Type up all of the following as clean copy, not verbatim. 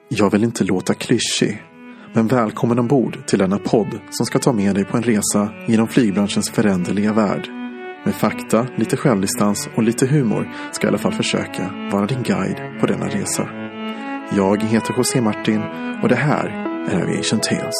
Jag vill inte låta klyschig, men välkommen ombord till denna podd som ska ta med dig på en resa genom flygbranschens föränderliga värld. Med fakta, lite självdistans och lite humor ska jag i alla fall försöka vara din guide på denna resa. Jag heter José Martin och det här är Aviation Tales.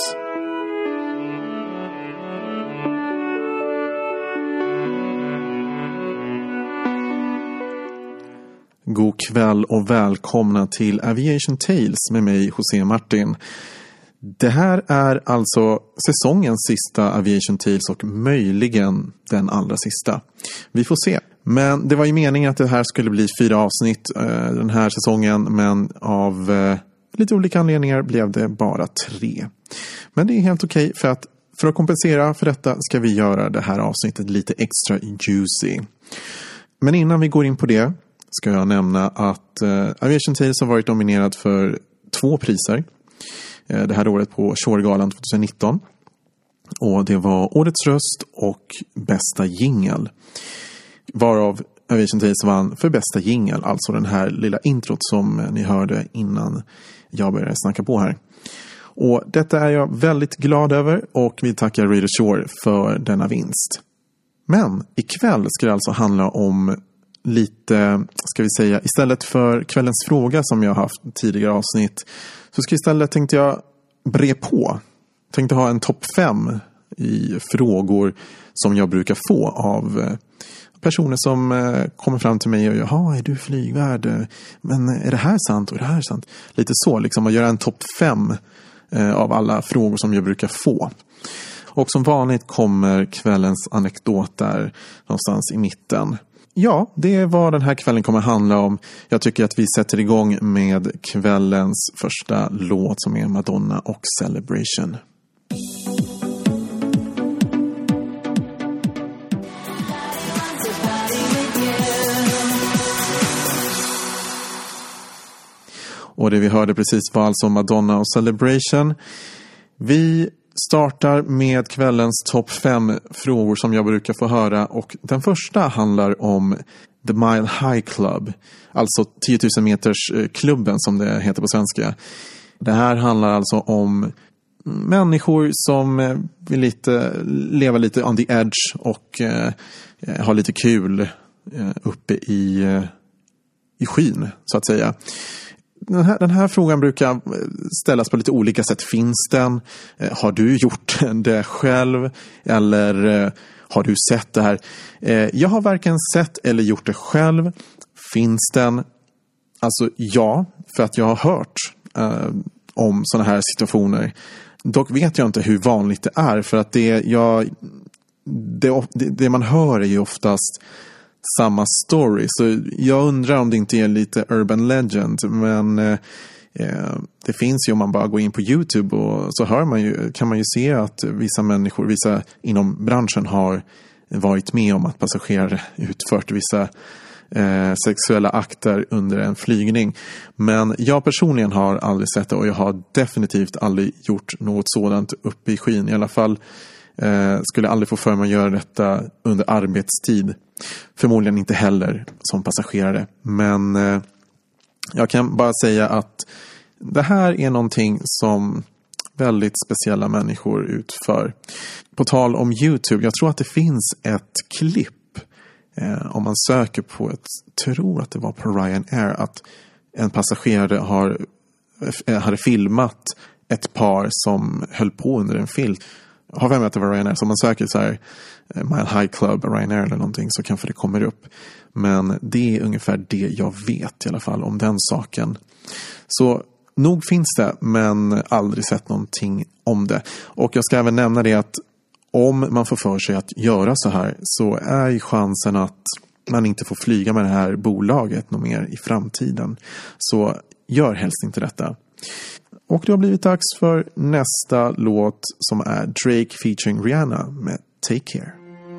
God kväll och välkomna till Aviation Tales med mig, José Martin. Det här är alltså säsongens sista Aviation Tales och möjligen den allra sista. Vi får se. Men det var ju meningen att det här skulle bli 4 avsnitt den här säsongen, men av lite olika anledningar blev det bara 3. Men det är helt okej, för att kompensera för detta ska vi göra det här avsnittet lite extra juicy. Men innan vi går in på det ska jag nämna att Aviation Tales har varit nominerad för 2 priser det här året på Shore-galan 2019. Och det var Årets röst och Bästa jingle. Varav Aviation Tales vann för Bästa jingle, alltså den här lilla introt som ni hörde innan jag började snacka på här. Och detta är jag väldigt glad över och vi tackar Radio Shore för denna vinst. Men ikväll ska det alltså handla om lite, ska vi säga, istället för kvällens fråga som jag haft tidigare avsnitt, så ska istället, tänkte jag tänkte ha en topp 5 i frågor som jag brukar få av personer som kommer fram till mig och jaha, är du flygvärd? Men är det här sant och är det här sant? Lite så, liksom att göra en topp 5 av alla frågor som jag brukar få. Och som vanligt kommer kvällens anekdot där någonstans i mitten. Ja, det är vad den här kvällen kommer handla om. Jag tycker att vi sätter igång med kvällens första låt som är Madonna och Celebration. Och det vi hörde precis var alltså Madonna och Celebration. Vi startar med kvällens topp 5 frågor som jag brukar få höra, och den första handlar om The Mile High Club, alltså 10 000 meters klubben som det heter på svenska. Det här handlar alltså om människor som vill leva lite on the edge och ha lite kul uppe i skyn, så att säga. Den här frågan brukar ställas på lite olika sätt. Finns den? Har du gjort det själv? Eller har du sett det här? Jag har varken sett eller gjort det själv. Finns den? Alltså ja, för att jag har hört om sådana här situationer. Dock vet jag inte hur vanligt det är, för att det man hör är ju oftast samma story. Så jag undrar om det inte är lite urban legend, men det finns ju, om man bara går in på YouTube och så kan man ju se att vissa inom branschen har varit med om att passagerare utfört vissa sexuella akter under en flygning. Men jag personligen har aldrig sett det, och jag har definitivt aldrig gjort något sådant uppe i skyn. I alla fall skulle aldrig få för mig att göra detta under arbetstid. Förmodligen inte heller som passagerare. Men jag kan bara säga att det här är någonting som väldigt speciella människor utför. På tal om YouTube, jag tror att det finns ett klipp om man söker på tror att det var på Ryanair, att en passagerare hade filmat ett par som höll på under en filt. Har vem att det var Ryanair, så man söker så här Mile High Club Ryanair eller någonting, så kanske det kommer upp. Men det är ungefär det jag vet i alla fall om den saken. Så nog finns det, men aldrig sett någonting om det. Och jag ska även nämna det att om man får för sig att göra så här, så är ju chansen att man inte får flyga med det här bolaget något mer i framtiden. Så gör helst inte detta. Och det har blivit dags för nästa låt, som är Drake featuring Rihanna med Take Care.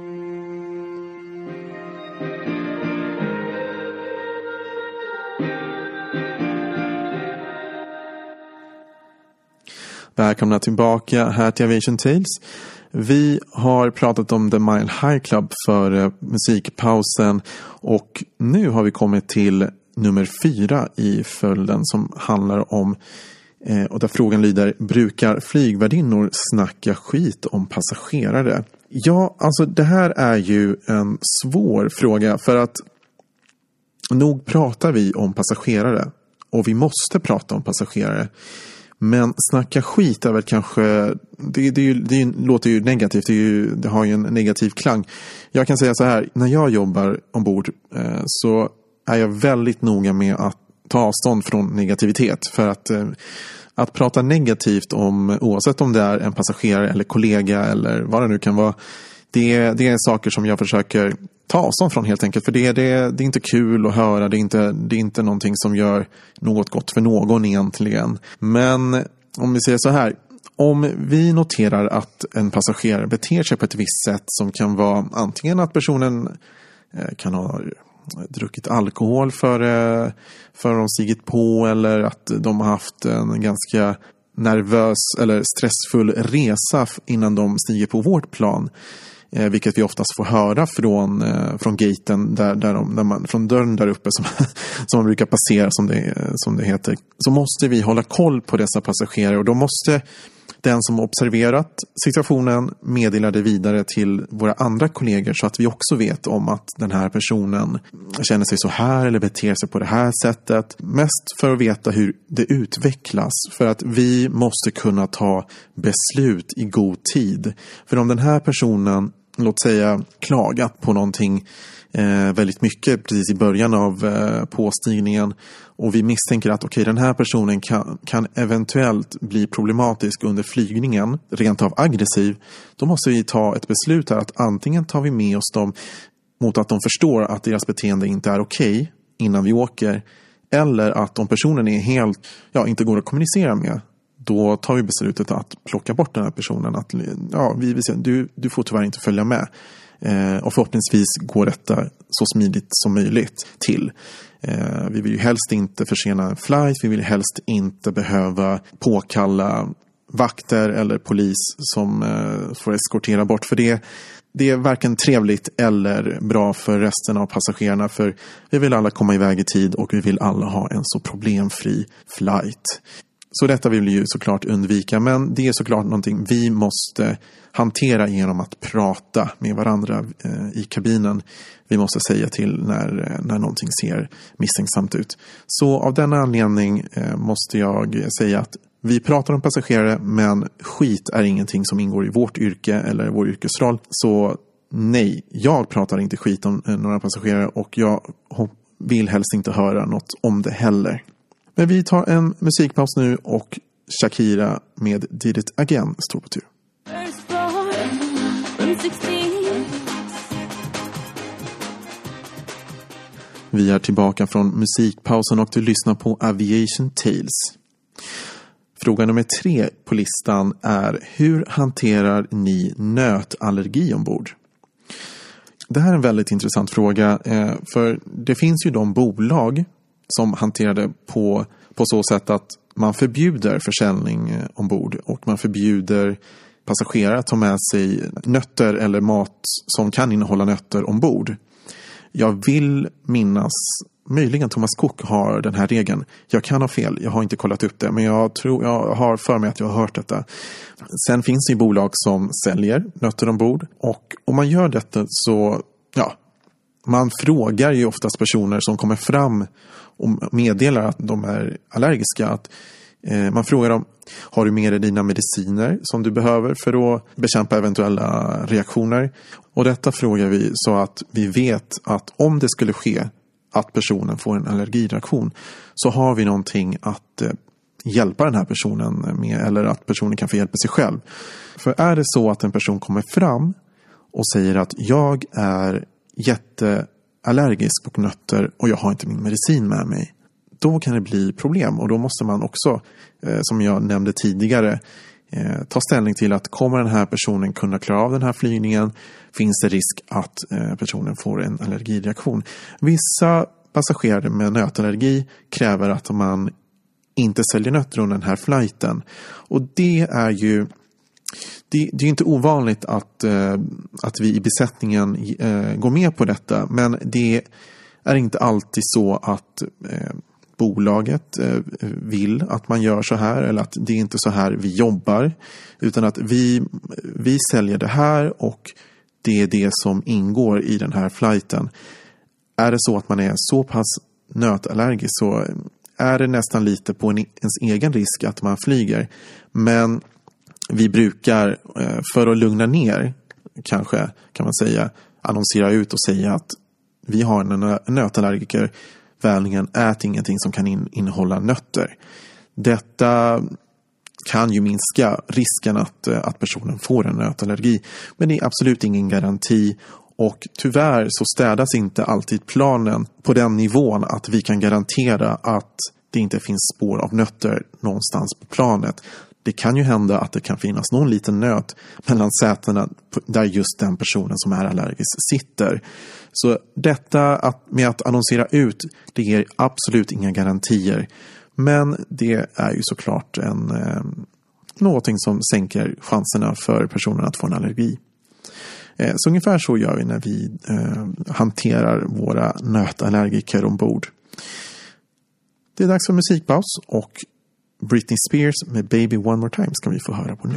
Välkomna tillbaka här till Aviation Tales. Vi har pratat om The Mile High Club för musikpausen, och nu har vi kommit till nummer 4 i följden, som handlar om Och där frågan lyder: brukar flygvärdinnor snacka skit om passagerare? Ja, alltså det här är ju en svår fråga, för att nog pratar vi om passagerare och vi måste prata om passagerare. Men snacka skit är väl kanske, det låter ju negativt, det har ju en negativ klang. Jag kan säga så här: när jag jobbar ombord så är jag väldigt noga med att ta avstånd från negativitet. För att prata negativt om, oavsett om det är en passagerare eller kollega eller vad det nu kan vara, det är saker som jag försöker ta avstånd från helt enkelt. För det är inte kul att höra, det är inte någonting som gör något gott för någon egentligen. Men om vi säger så här: om vi noterar att en passagerare beter sig på ett visst sätt som kan vara antingen att personen kan ha druckit alkohol för de stigit på, eller att de har haft en ganska nervös eller stressfull resa innan de stiger på vårt plan, vilket vi oftast får höra från gaten där man, från dörren där uppe som man brukar passera som det heter, så måste vi hålla koll på dessa passagerare, och då måste den som observerat situationen meddela det vidare till våra andra kollegor, så att vi också vet om att den här personen känner sig så här eller beter sig på det här sättet. Mest för att veta hur det utvecklas, för att vi måste kunna ta beslut i god tid. För om den här personen, låt säga, klagat på någonting väldigt mycket precis i början av påstigningen, och vi misstänker att den här personen kan eventuellt bli problematisk under flygningen, rent av aggressiv, då måste vi ta ett beslut här att antingen tar vi med oss dem mot att de förstår att deras beteende inte är okej innan vi åker, eller att om personen är helt, inte går att kommunicera med, då tar vi beslutet att plocka bort den här personen, att vi vill säga, du får tyvärr inte följa med. Och förhoppningsvis går detta så smidigt som möjligt till. Vi vill ju helst inte försena en flight, vi vill helst inte behöva påkalla vakter eller polis som får eskortera bort, för det är varken trevligt eller bra för resten av passagerarna, för vi vill alla komma iväg i tid och vi vill alla ha en så problemfri flight. Så detta vill vi ju såklart undvika, men det är såklart någonting vi måste hantera genom att prata med varandra i kabinen. Vi måste säga till när någonting ser misstänksamt ut. Så av denna anledning måste jag säga att vi pratar om passagerare, men skit är ingenting som ingår i vårt yrke eller vår yrkesroll. Så nej, jag pratar inte skit om några passagerare, och jag vill helst inte höra något om det heller. Men vi tar en musikpaus nu, och Shakira med Did It Again står på tur. Vi är tillbaka från musikpausen och du lyssnar på Aviation Tales. Fråga nummer 3 på listan är: hur hanterar ni nötallergi ombord? Det här är en väldigt intressant fråga, för det finns ju de bolag som hanterar det på så sätt att man förbjuder försäljning ombord, och man förbjuder passagerare att ta med sig nötter eller mat som kan innehålla nötter ombord. Jag vill minnas, möjligen Thomas Cook har den här regeln. Jag kan ha fel, jag har inte kollat upp det, men jag har för mig att jag har hört detta. Sen finns det bolag som säljer nötter ombord, och om man gör detta så, man frågar ju oftast personer som kommer fram och meddelar att de är allergiska, att man frågar dem: har du med dig dina mediciner som du behöver för att bekämpa eventuella reaktioner? Och detta frågar vi så att vi vet att om det skulle ske att personen får en allergireaktion, så har vi någonting att hjälpa den här personen med, eller att personen kan få hjälpa sig själv. För är det så att en person kommer fram och säger att jag är jätteallergisk på nötter och jag har inte min medicin med mig, då kan det bli problem, och då måste man också, som jag nämnde tidigare, ta ställning till att kommer den här personen kunna klara av den här flygningen? Finns det risk att personen får en allergireaktion? Vissa passagerare med nötallergi kräver att man inte säljer nötter under den här flighten, och det är ju det är inte ovanligt att vi i besättningen går med på detta, men det är inte alltid så att bolaget vill att man gör så här, eller att det är inte så här vi jobbar, utan att vi säljer det här och det är det som ingår i den här flighten. Är det så att man är så pass nötallergisk så är det nästan lite på ens egen risk att man flyger. Men vi brukar, för att lugna ner, kanske kan man säga, annonsera ut och säga att vi har en nötallergiker. Välningen ät ingenting som kan innehålla nötter. Detta kan ju minska risken att personen får en nötallergi. Men det är absolut ingen garanti. Och tyvärr så städas inte alltid planen på den nivån att vi kan garantera att det inte finns spår av nötter någonstans på planet. Det kan ju hända att det kan finnas någon liten nöt mellan sätena där just den personen som är allergisk sitter. Så detta med att annonsera ut, det ger absolut inga garantier. Men det är ju såklart någonting som sänker chanserna för personen att få en allergi. Så ungefär så gör vi när vi hanterar våra nötallergiker ombord. Det är dags för musikpaus och Britney Spears med Baby One More Time ska vi få höra på nu.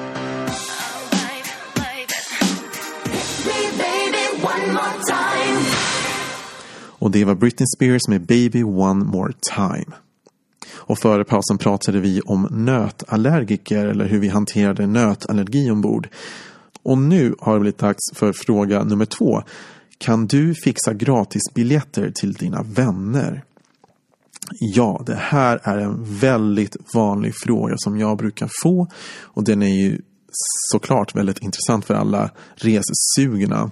Och det var Britney Spears med Baby One More Time. Och före pausen pratade vi om nötallergiker eller hur vi hanterade nötallergi ombord. Och nu har det blivit dags för fråga nummer 2. Kan du fixa gratisbiljetter till dina vänner? Ja, det här är en väldigt vanlig fråga som jag brukar få. Och den är ju såklart väldigt intressant för alla resesugna.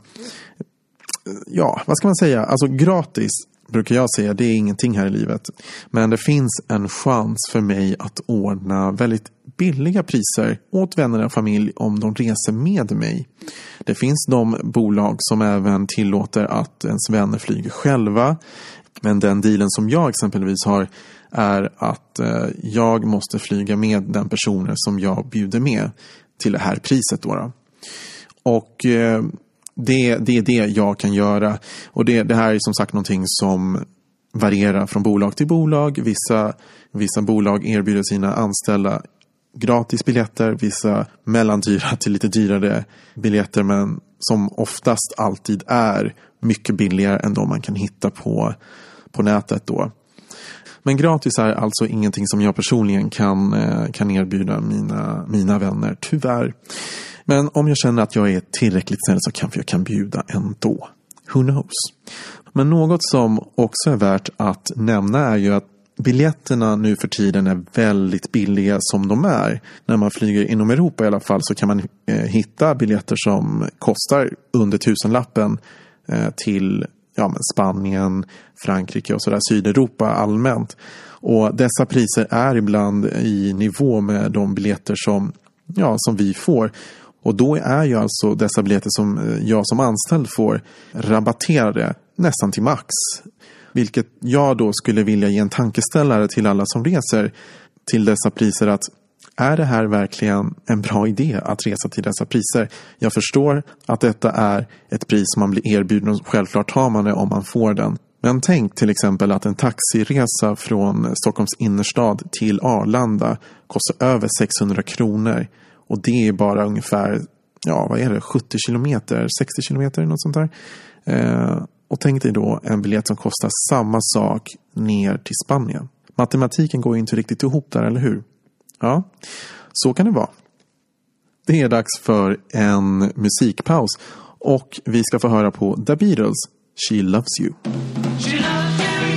Ja, vad ska man säga? Alltså gratis brukar jag säga, det är ingenting här i livet. Men det finns en chans för mig att ordna väldigt billiga priser åt vänner och familj om de reser med mig. Det finns de bolag som även tillåter att ens vänner flyger själva. Men den dealen som jag exempelvis har är att jag måste flyga med den personen som jag bjuder med till det här priset då. Och det är det jag kan göra. Och det här är som sagt någonting som varierar från bolag till bolag. Vissa bolag erbjuder sina anställda gratis biljetter. Vissa mellandyra till lite dyrare biljetter. Men som oftast alltid är mycket billigare än de man kan hitta på nätet då. Men gratis är alltså ingenting som jag personligen kan erbjuda mina vänner, tyvärr. Men om jag känner att jag är tillräckligt snäll så kanske jag kan bjuda ändå. Who knows? Men något som också är värt att nämna är ju att biljetterna nu för tiden är väldigt billiga som de är. När man flyger inom Europa i alla fall så kan man hitta biljetter som kostar under 1000-lappen till Spanien, Frankrike och sådär, Sydeuropa allmänt. Och dessa priser är ibland i nivå med de biljetter som vi får. Och då är ju alltså dessa biljetter som jag som anställd får rabatterade nästan till max. Vilket jag då skulle vilja ge en tankeställare till alla som reser till dessa priser, att är det här verkligen en bra idé att resa till dessa priser? Jag förstår att detta är ett pris som man blir erbjuden och självklart tar man det om man får den. Men tänk till exempel att en taxiresa från Stockholms innerstad till Arlanda kostar över 600 kronor. Och det är bara ungefär, 70 kilometer, 60 kilometer, något sånt där. Och tänk dig då en biljett som kostar samma sak ner till Spanien. Matematiken går ju inte riktigt ihop där, eller hur? Ja, så kan det vara. Det är dags för en musikpaus. Och vi ska få höra på The Beatles, She Loves You. She loves you,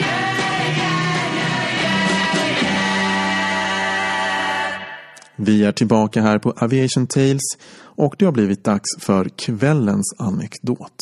Vi är tillbaka här på Aviation Tales och det har blivit dags för kvällens anekdot.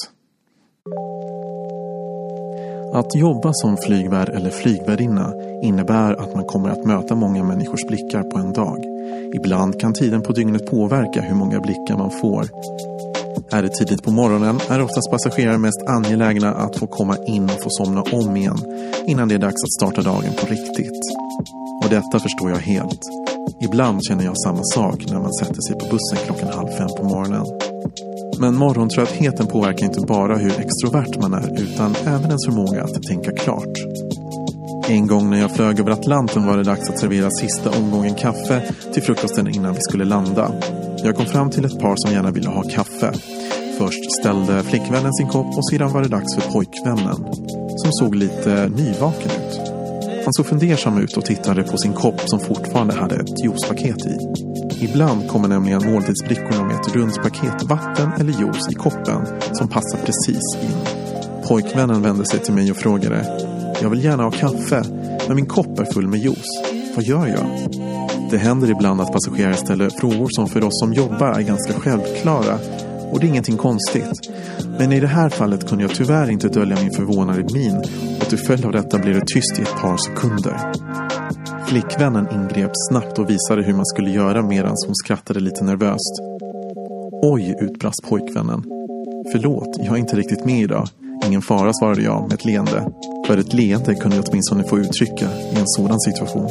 Att jobba som flygvärd eller flygvärdinna innebär att man kommer att möta många människors blickar på en dag. Ibland kan tiden på dygnet påverka hur många blickar man får. Är det tidigt på morgonen är oftast passagerare mest angelägna att få komma in och få somna om igen innan det är dags att starta dagen på riktigt. Och detta förstår jag helt. Ibland känner jag samma sak när man sätter sig på bussen 4:30 på morgonen. Men morgontröttheten påverkar inte bara hur extrovert man är utan även ens förmåga att tänka klart. En gång när jag flög över Atlanten var det dags att servera sista omgången kaffe till frukosten innan vi skulle landa. Jag kom fram till ett par som gärna ville ha kaffe. Först ställde flickvännen sin kopp och sedan var det dags för pojkvännen, som såg lite nyvaken ut. Han såg fundersam ut och tittade på sin kopp som fortfarande hade ett juicepaket i. Ibland kommer nämligen måltidsbrickorna med ett runt paket vatten eller juice i koppen som passar precis in. Pojkvännen vände sig till mig och frågade: jag vill gärna ha kaffe, men min kopp är full med juice. Vad gör jag? Det händer ibland att passagerare ställer frågor som för oss som jobbar är ganska självklara, och det är ingenting konstigt. Men i det här fallet kunde jag tyvärr inte dölja min förvånade min, och till följd av detta blev det tyst i ett par sekunder. Flickvännen ingrep snabbt och visade hur man skulle göra medan hon skrattade lite nervöst. Oj, utbrast pojkvännen. Förlåt, jag är inte riktigt med idag. Ingen fara, svarade jag med ett leende. För ett leende kunde jag åtminstone få uttrycka i en sådan situation.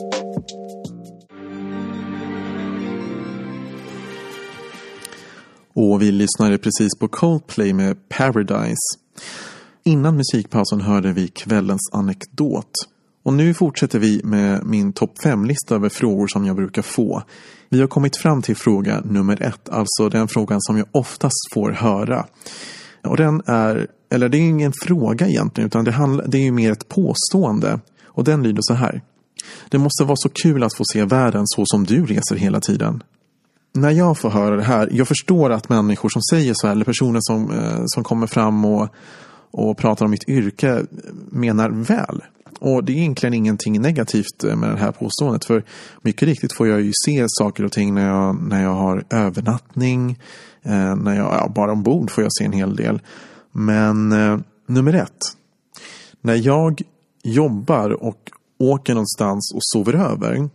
Och vi lyssnade precis på Coldplay med Paradise. Innan musikpausen hörde vi kvällens anekdot. Och nu fortsätter vi med min topp 5-lista över frågor som jag brukar få. Vi har kommit fram till fråga nummer 1, alltså den frågan som jag oftast får höra. Och den är, eller det är ingen fråga egentligen, utan det är ju mer ett påstående. Och den lyder så här: det måste vara så kul att få se världen så som du reser hela tiden. När jag får höra det här, jag förstår att människor som säger så här, eller personer som kommer fram och pratar om mitt yrke menar väl. Och det är egentligen ingenting negativt med det här påståendet, för mycket riktigt får jag ju se saker och ting när jag har övernattning, när jag bara ombord får jag se en hel del. Men nummer 1, när jag jobbar och åker någonstans och sover över,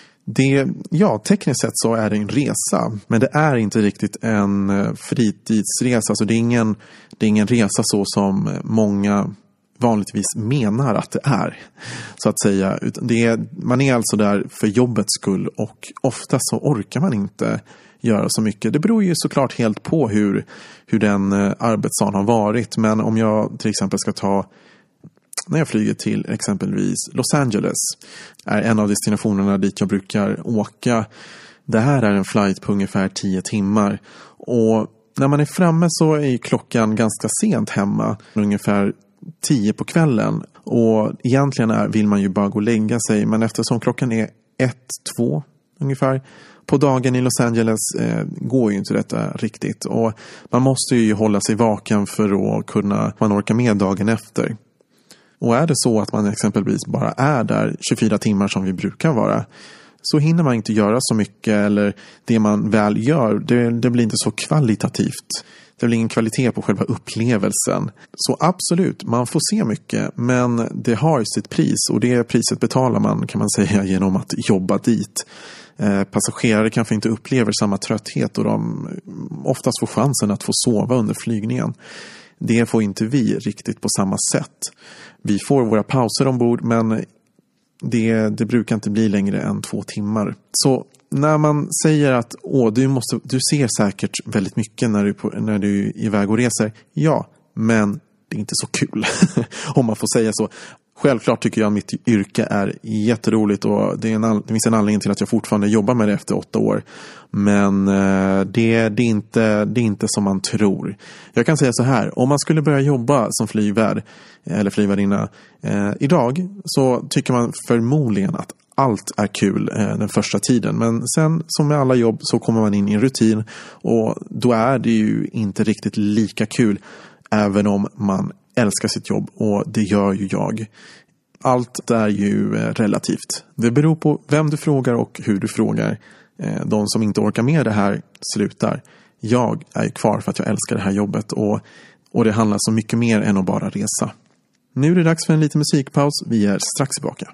tekniskt sett så är det en resa, men det är inte riktigt en fritidsresa. Alltså det är ingen resa så som många vanligtvis menar att det är, så att säga. Man är alltså där för jobbets skull, och ofta så orkar man inte göra så mycket. Det beror ju såklart helt på hur den arbetsdagen har varit, men om jag till exempel ska ta, när jag flyger till exempelvis Los Angeles, är en av destinationerna dit jag brukar åka. Det här är en flight på ungefär 10 timmar. Och när man är framme så är klockan ganska sent hemma, ungefär 10 på kvällen. Och egentligen vill man ju bara gå och lägga sig, men eftersom klockan är 1-2 ungefär på dagen i Los Angeles går ju inte detta riktigt. Och man måste ju hålla sig vaken för att man orkar med dagen efter. Och är det så att man exempelvis bara är där 24 timmar som vi brukar vara, så hinner man inte göra så mycket, eller det man väl gör, det blir inte så kvalitativt. Det blir ingen kvalitet på själva upplevelsen. Så absolut, man får se mycket, men det har sitt pris, och det priset betalar man, kan man säga, genom att jobba dit. Passagerare kanske inte upplever samma trötthet, och de oftast får chansen att få sova under flygningen. Det får inte vi riktigt på samma sätt. Vi får våra pauser ombord, men det brukar inte bli längre än 2 timmar. Så när man säger att du ser säkert väldigt mycket när du är iväg och reser. Ja, men det är inte så kul om man får säga så. Självklart tycker jag att mitt yrke är jätteroligt, och det finns en anledning till att jag fortfarande jobbar med det efter 8 år. Men det är inte som man tror. Jag kan säga så här: om man skulle börja jobba som flygvärd eller flygvärdinna idag, så tycker man förmodligen att allt är kul den första tiden. Men sen, som med alla jobb, så kommer man in i en rutin, och då är det ju inte riktigt lika kul, även om man älskar sitt jobb, och det gör ju jag. Allt är ju relativt. Det beror på vem du frågar och hur du frågar. De som inte orkar med det här slutar. Jag är kvar för att jag älskar det här jobbet, och det handlar så mycket mer än att bara resa. Nu är det dags för en liten musikpaus. Vi är strax tillbaka.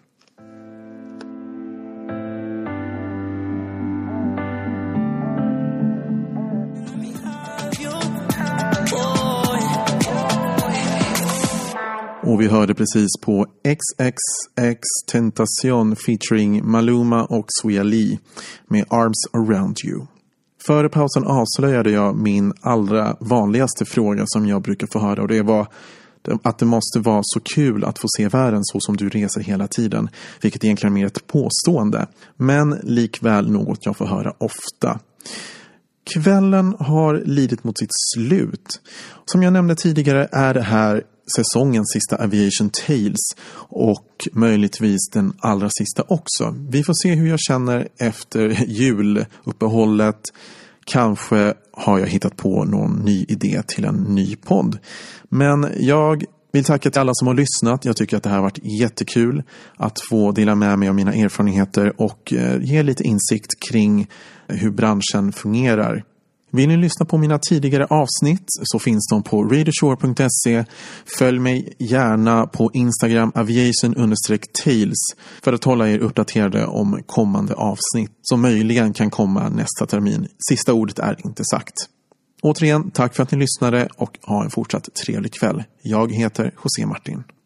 Och vi hörde precis på XXXTentacion featuring Maluma och Swea Lee med Arms Around You. Före pausen avslöjade jag min allra vanligaste fråga som jag brukar få höra, och det var: Att det måste vara så kul att få se världen så som du reser hela tiden. Vilket egentligen är mer ett påstående. Men likväl något jag får höra ofta. Kvällen har lidit mot sitt slut. Som jag nämnde tidigare är det här säsongens sista Aviation Tales och möjligtvis den allra sista också. Vi får se hur jag känner efter juluppehållet. Kanske har jag hittat på någon ny idé till en ny podd. Men jag vill tacka till alla som har lyssnat. Jag tycker att det här har varit jättekul att få dela med mig av mina erfarenheter och ge lite insikt kring hur branschen fungerar. Vill ni lyssna på mina tidigare avsnitt så finns de på radioshore.se. Följ mig gärna på Instagram aviation_tales för att hålla er uppdaterade om kommande avsnitt som möjligen kan komma nästa termin. Sista ordet är inte sagt. Återigen, tack för att ni lyssnade och ha en fortsatt trevlig kväll. Jag heter José Martin.